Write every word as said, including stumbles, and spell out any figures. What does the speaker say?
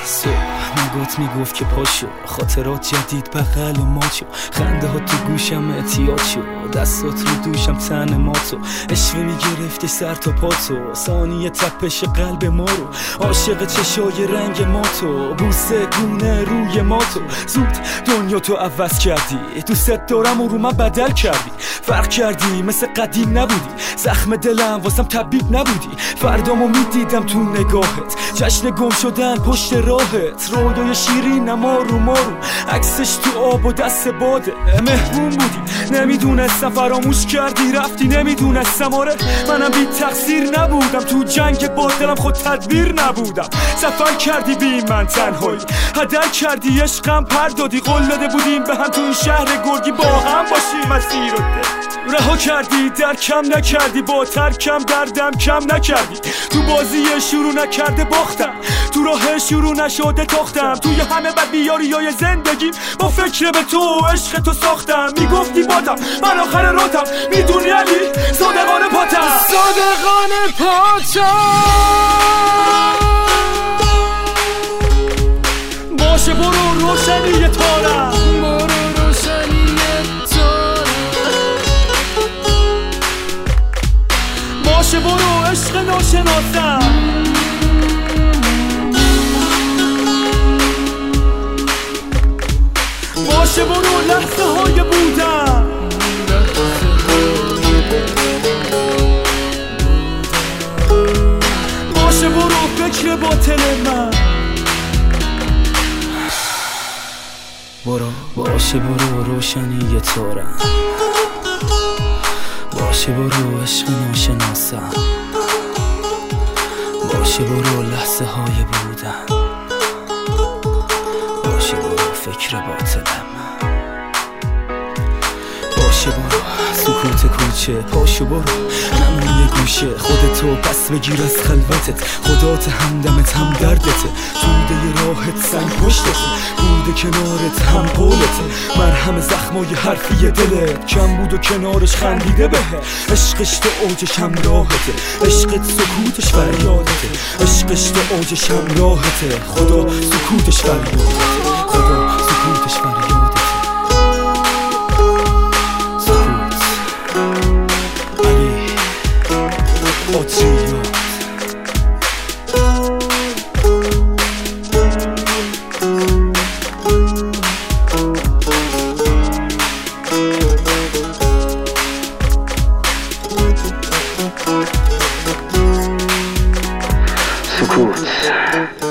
صبح نگات میگفت که پاشو، خاطرات جدید بغل ماچو، خنده ها تو گوشم اعتیاد شد، دستات رو دوشم تن ماتو، اشوه میگرفته سر تا پاتو، ثانیه تپش قلب ما رو، عاشق چشای رنگ ماتو، بوسه گونه روی ماتو، زود دنیا تو عوض کردی، دوست دارم و رو من بدل کردی، فرق کردی مثل قدیم نبودی، زخم دلم واسم طبیب نبودی، فردامو میدیدم تو نگاهت، جشن گم شدن پشت راهت، رویای شیرین اما رو مارو، عکسش تو آب و دست باده، مهمون بودی نمیدونستم، فراموش کردی رفتی نمیدونستم، آره منم بی تقصیر نبودم، تو جنگ با دلم خود تدبیر نبودم، سفر کردی بی من تنهایی، هدر کردی عشقم پر دادی، قول داده بودیم به هم تو این شهر گرگی با هم باشیم مسیر رو رها کردی، درکم نکردی، با ترکم دردم کم نکردی، تو بازی شروع نکرده باختم، تو راه شروع نشده تاختم، توی همه بد بیاریای زندگی با فکر به تو عشق تو ساختم، میگفتی بادم من آخر راتم، میدونی علی صادقانه پاتم، صادقانه پاتم، باشه برو روشنی تارم، برو روشنی تارم، باشه برو عشق ناشناسم، باشه برو لحظه های بودم، باشه برو فکر باطل من، برو باشه برو روشنی تارم، باشه برو عشق ناشناسم، باشه برو لحظه های بودم، باشه برو فکر باطلم، باشه برو سکوت کوچه، پاشو برو نمون یه گوشه، خودتو پس بگیر از خلوتت، خدات همدمت هم دردته، توده راحت سنگ پشتته، بوده کنارت هم قولته، مرهم زخمای حرفی دلت، کم بود و کنارش خندیده بهه، عشقش تو اوجش هم راحته، عشقت سکوتش فریادته، عشقش تو اوجش هم راحته، خدا سکوتش فریادته، خدا سکوتش فریادته، قطریات سکوت